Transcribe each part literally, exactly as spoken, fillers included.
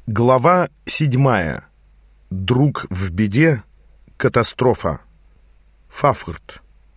Глава седьмая. Друг в беде. Катастрофа. Фафхрт.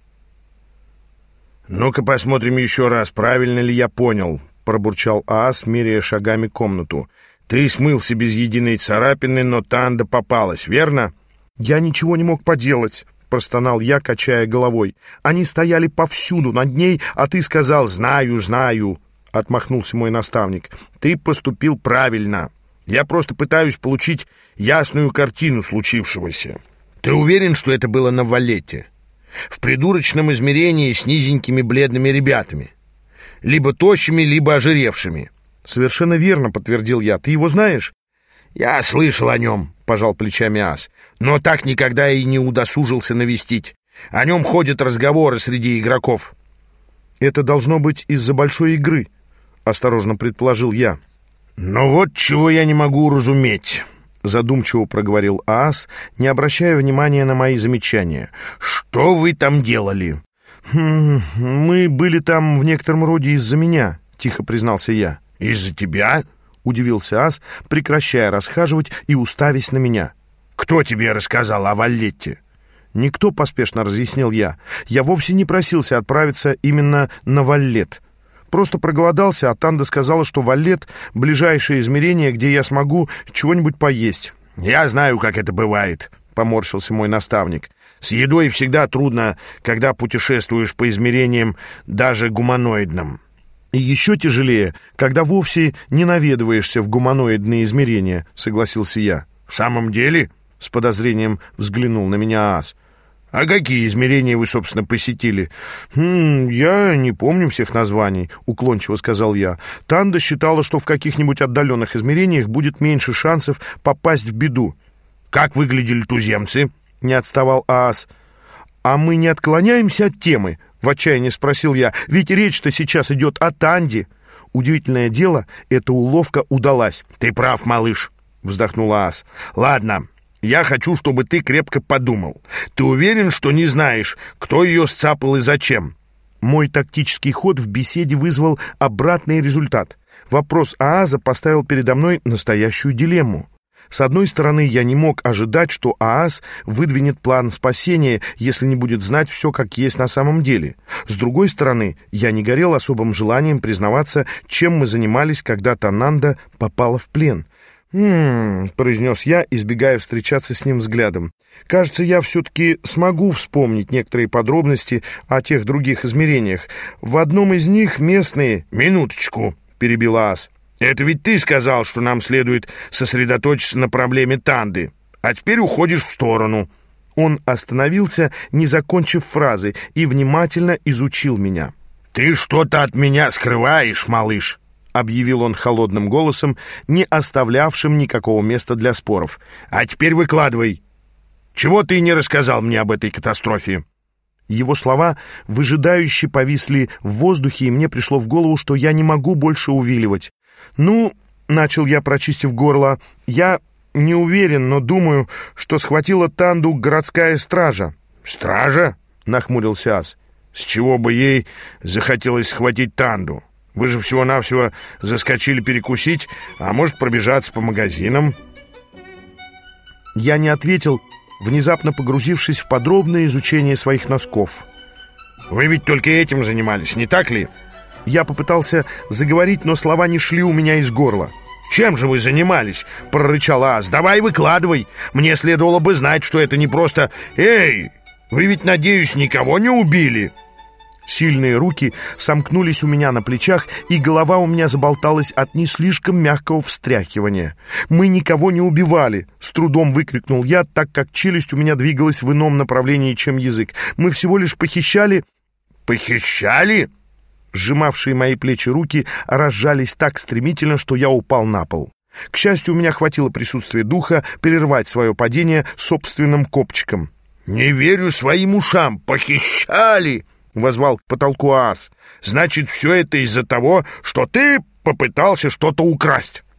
«Ну-ка посмотрим еще раз, правильно ли я понял», — пробурчал Аас, меряя шагами комнату. «Ты смылся без единой царапины, но Танда попалась, верно?» «Я ничего не мог поделать», — простонал я, качая головой. «Они стояли повсюду над ней, а ты сказал: знаю, знаю», — отмахнулся мой наставник. «Ты поступил правильно. Я просто пытаюсь получить ясную картину случившегося. Ты уверен, что это было на Валлете? В придурочном измерении с низенькими бледными ребятами? Либо тощими, либо ожиревшими?» «Совершенно верно», — подтвердил я. «Ты его знаешь?» «Я слышал о нем», — пожал плечами Ас, «но так никогда и не удосужился навестить. О нем ходят разговоры среди игроков». «Это должно быть из-за большой игры», — осторожно предположил я. «Но вот чего я не могу уразуметь», — задумчиво проговорил Аас, не обращая внимания на мои замечания. «Что вы там делали?» «Хм, мы были там в некотором роде из-за меня», — тихо признался я. «Из-за тебя?» — удивился Аас, прекращая расхаживать и уставясь на меня. «Кто тебе рассказал о Валлете?» «Никто», — поспешно разъяснил я. «Я вовсе не просился отправиться именно на Валлет. Просто проголодался, а Танда сказала, что Валлет — ближайшее измерение, где я смогу чего-нибудь поесть». «Я знаю, как это бывает», — поморщился мой наставник. «С едой всегда трудно, когда путешествуешь по измерениям, даже гуманоидным. И еще тяжелее, когда вовсе не наведываешься в гуманоидные измерения», — согласился я. «В самом деле?» — с подозрением взглянул на меня Аас. «А какие измерения вы, собственно, посетили?» «Хм, я не помню всех названий», — уклончиво сказал я. «Танда считала, что в каких-нибудь отдаленных измерениях будет меньше шансов попасть в беду». «Как выглядели туземцы?» — не отставал Аас. «А мы не отклоняемся от темы?» — в отчаянии спросил я. «Ведь речь-то сейчас идет о Танде». Удивительное дело, эта уловка удалась. «Ты прав, малыш», — вздохнул Аас. «Ладно. Я хочу, чтобы ты крепко подумал. Ты уверен, что не знаешь, кто ее сцапал и зачем?» Мой тактический ход в беседе вызвал обратный результат. Вопрос Ааза поставил передо мной настоящую дилемму. С одной стороны, я не мог ожидать, что Аас выдвинет план спасения, если не будет знать все, как есть на самом деле. С другой стороны, я не горел особым желанием признаваться, чем мы занимались, когда Тананда попала в плен. «Хм...» — произнес я, избегая встречаться с ним взглядом. «Кажется, я все-таки смогу вспомнить некоторые подробности о тех других измерениях. В одном из них местные...» «Минуточку!» — перебил Аас. «Это ведь ты сказал, что нам следует сосредоточиться на проблеме Танды, а теперь уходишь в сторону». Он остановился, не закончив фразы, и внимательно изучил меня. «Ты что-то от меня скрываешь, малыш», — объявил он холодным голосом, не оставлявшим никакого места для споров. «А теперь выкладывай. Чего ты не рассказал мне об этой катастрофе?» Его слова выжидающе повисли в воздухе, и мне пришло в голову, что я не могу больше увиливать. «Ну, — начал я, прочистив горло, — я не уверен, но думаю, что схватила Танду городская стража». «Стража?» — нахмурился Ас. «С чего бы ей захотелось схватить Танду? Вы же всего-навсего заскочили перекусить, а может, пробежаться по магазинам?» Я не ответил, внезапно погрузившись в подробное изучение своих носков. «Вы ведь только этим занимались, не так ли?» Я попытался заговорить, но слова не шли у меня из горла. «Чем же вы занимались?» — прорычал Аас. «Давай выкладывай. Мне следовало бы знать, что это не просто... Эй, вы ведь, надеюсь, никого не убили?» Сильные руки сомкнулись у меня на плечах, и голова у меня заболталась от не слишком мягкого встряхивания. «Мы никого не убивали!» — с трудом выкрикнул я, так как челюсть у меня двигалась в ином направлении, чем язык. «Мы всего лишь похищали...» «Похищали?» Сжимавшие мои плечи руки разжались так стремительно, что я упал на пол. К счастью, у меня хватило присутствия духа прервать свое падение собственным копчиком. «Не верю своим ушам! Похищали!» — возвал к потолку Аас. «Значит, все это из-за того, что ты попытался что-то украсть».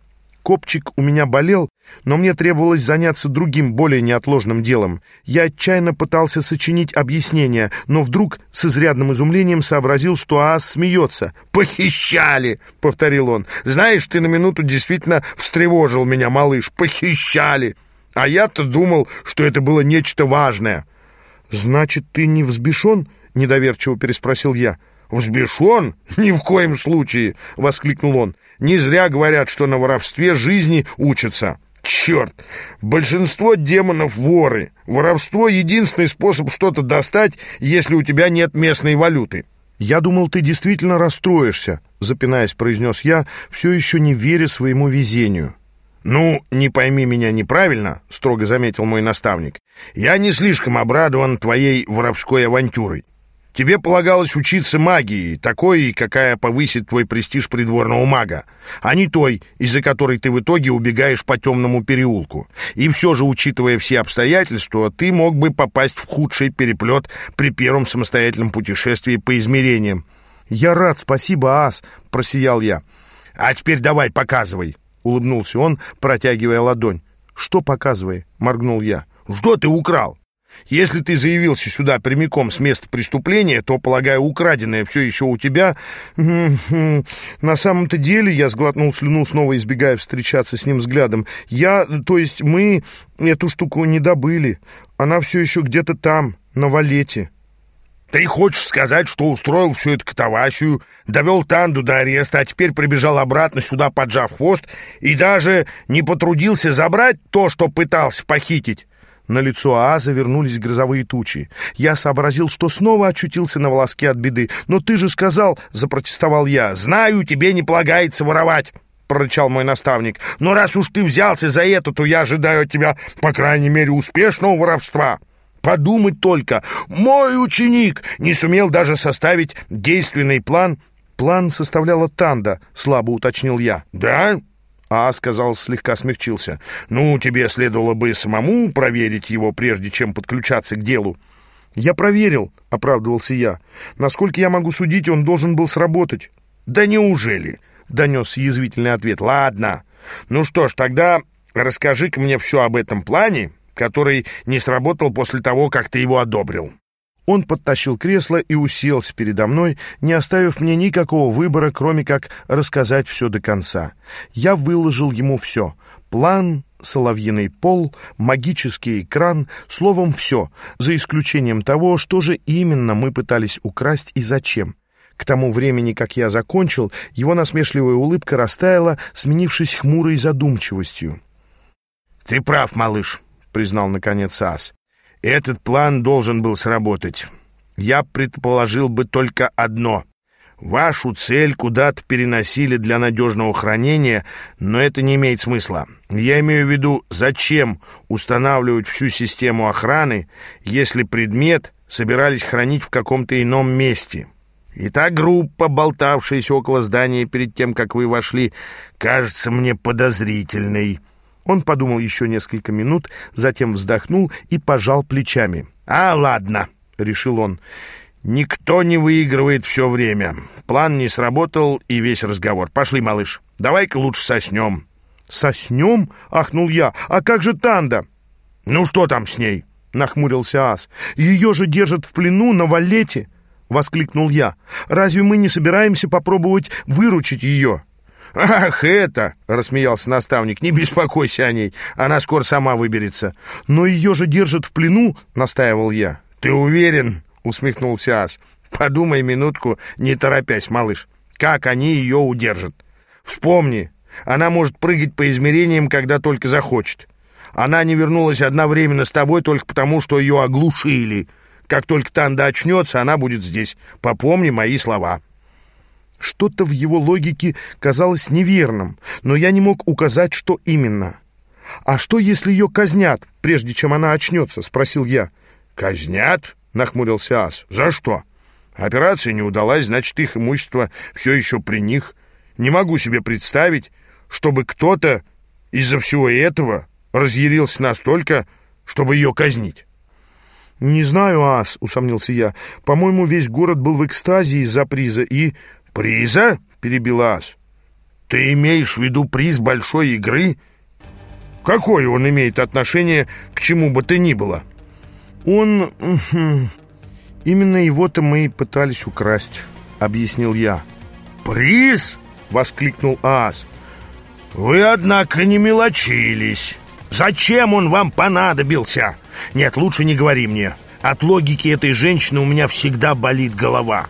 Копчик у меня болел, но мне требовалось заняться другим, более неотложным делом. Я отчаянно пытался сочинить объяснение, но вдруг с изрядным изумлением сообразил, что Аас смеется. «Похищали!» — повторил он. «Знаешь, ты на минуту действительно встревожил меня, малыш. Похищали! А я-то думал, что это было нечто важное». «Значит, ты не взбешен?» — недоверчиво переспросил я. «Взбешен? Ни в коем случае!» — воскликнул он. «Не зря говорят, что на воровстве жизни учатся. Черт! Большинство демонов — воры. Воровство — единственный способ что-то достать, если у тебя нет местной валюты». «Я думал, ты действительно расстроишься», — запинаясь, произнес я, все еще не веря своему везению. «Ну, не пойми меня неправильно», — строго заметил мой наставник. «Я не слишком обрадован твоей воровской авантюрой. Тебе полагалось учиться магии, такой, какая повысит твой престиж придворного мага, а не той, из-за которой ты в итоге убегаешь по темному переулку. И все же, учитывая все обстоятельства, ты мог бы попасть в худший переплет при первом самостоятельном путешествии по измерениям». «Я рад, спасибо, Аас», — просиял я. «А теперь давай, показывай», — улыбнулся он, протягивая ладонь. «Что показывай?» — моргнул я. «Что ты украл? Если ты заявился сюда прямиком с места преступления, то, полагаю, украденное все еще у тебя...» «На самом-то деле...» — я сглотнул слюну, снова избегая встречаться с ним взглядом. «Я... то есть мы эту штуку не добыли. Она все еще где-то там, на Валете». «Ты хочешь сказать, что устроил всю эту катавасию, довел Танду до ареста, а теперь прибежал обратно сюда, поджав хвост, и даже не потрудился забрать то, что пытался похитить?» На лицо Ааза вернулись грозовые тучи. Я сообразил, что снова очутился на волоске от беды. «Но ты же сказал...» — запротестовал я. «Знаю, тебе не полагается воровать», — прорычал мой наставник. «Но раз уж ты взялся за это, то я ожидаю от тебя, по крайней мере, успешного воровства. Подумать только, мой ученик не сумел даже составить действенный план». «План составляла Танда», — слабо уточнил я. «Да?» А, сказал, слегка смягчился. «Ну, тебе следовало бы самому проверить его, прежде чем подключаться к делу». «Я проверил», — оправдывался я. «Насколько я могу судить, он должен был сработать». «Да неужели?» — донесся язвительный ответ. «Ладно. Ну что ж, тогда расскажи-ка мне все об этом плане, который не сработал после того, как ты его одобрил». Он подтащил кресло и уселся передо мной, не оставив мне никакого выбора, кроме как рассказать все до конца. Я выложил ему все. План, соловьиный пол, магический экран, словом, все, за исключением того, что же именно мы пытались украсть и зачем. К тому времени, как я закончил, его насмешливая улыбка растаяла, сменившись хмурой задумчивостью. «Ты прав, малыш», — признал наконец Аас. «Этот план должен был сработать. Я предположил бы только одно. Вашу цель куда-то переносили для надежного хранения, но это не имеет смысла. Я имею в виду, зачем устанавливать всю систему охраны, если предмет собирались хранить в каком-то ином месте? И та группа, болтавшаяся около здания перед тем, как вы вошли, кажется мне подозрительной». Он подумал еще несколько минут, затем вздохнул и пожал плечами. «А, ладно», — решил он, — «никто не выигрывает все время. План не сработал, и весь разговор. Пошли, малыш, давай-ка лучше соснем». «Соснем?» — ахнул я. «А как же Танда?» «Ну что там с ней?» — нахмурился Аас. «Ее же держат в плену на Валете!» — воскликнул я. «Разве мы не собираемся попробовать выручить ее?» «Ах, это!» — рассмеялся наставник. «Не беспокойся о ней, она скоро сама выберется». «Но ее же держат в плену!» — настаивал я. «Ты уверен?» — усмехнулся Аас. «Подумай минутку, не торопясь, малыш. Как они ее удержат? Вспомни, она может прыгать по измерениям, когда только захочет. Она не вернулась одновременно с тобой только потому, что ее оглушили. Как только Танда очнется, она будет здесь. Попомни мои слова». Что-то в его логике казалось неверным, но я не мог указать, что именно. «А что, если ее казнят, прежде чем она очнется?» — спросил я. «Казнят?» — нахмурился Аас. «За что? Операция не удалась, значит, их имущество все еще при них. Не могу себе представить, чтобы кто-то из-за всего этого разъярился настолько, чтобы ее казнить». «Не знаю, Аас», — усомнился я. «По-моему, весь город был в экстазе из-за приза и...» «Приза?» — перебил Аас. Ты имеешь в виду приз большой игры? Какое он имеет отношение к чему бы то ни было? Он... Именно его-то мы и пытались украсть, объяснил я. Приз? Воскликнул Аас. Вы, однако, не мелочились. Зачем он вам понадобился? Нет, лучше не говори мне. От логики этой женщины у меня всегда болит голова.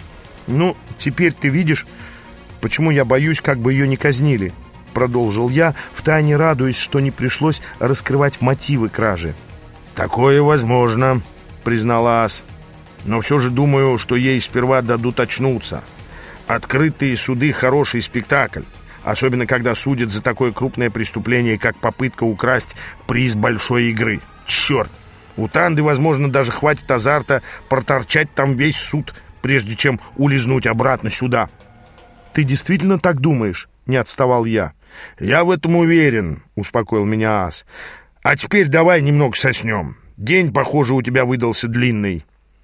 Ну, теперь ты видишь, почему я боюсь, как бы ее не казнили, продолжил я, втайне радуясь, что не пришлось раскрывать мотивы кражи. Такое возможно, признала Аас. Но все же думаю, что ей сперва дадут очнуться. Открытые суды — хороший спектакль, особенно когда судят за такое крупное преступление, как попытка украсть приз большой игры. Черт! У Танды, возможно, даже хватит азарта проторчать там весь суд, прежде чем улизнуть обратно сюда. Ты действительно так думаешь? Не отставал я. Я в этом уверен, успокоил меня Аас. А теперь давай немного соснем. День, похоже, у тебя выдался длинный.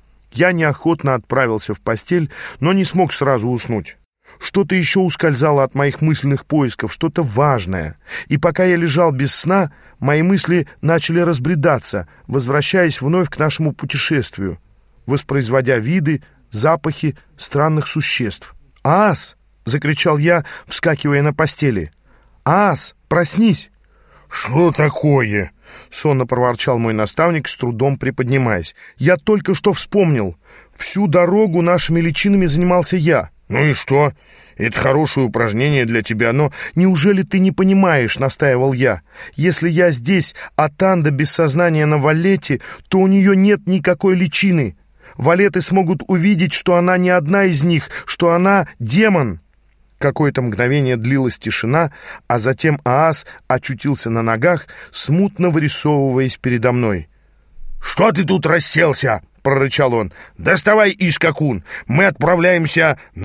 Я неохотно отправился в постель, но не смог сразу уснуть. Что-то еще ускользало от моих мысленных поисков, что-то важное. И пока я лежал без сна, мои мысли начали разбредаться, возвращаясь вновь к нашему путешествию, воспроизводя виды, запахи странных существ. «Аас!» — закричал я, вскакивая на постели. «Аас, проснись!» «Что такое?» — сонно проворчал мой наставник, с трудом приподнимаясь. «Я только что вспомнил. Всю дорогу нашими личинами занимался я». «Ну и что? Это хорошее упражнение для тебя, но...» «Неужели ты не понимаешь?» — настаивал я. «Если я здесь, а Танда без сознания на Валете, то у нее нет никакой личины. Валеты смогут увидеть, что она не одна из них, что она демон». Какое-то мгновение длилась тишина, а затем Аас очутился на ногах, смутно вырисовываясь передо мной. «Что ты тут расселся?» — прорычал он. «Доставай искакун, мы отправляемся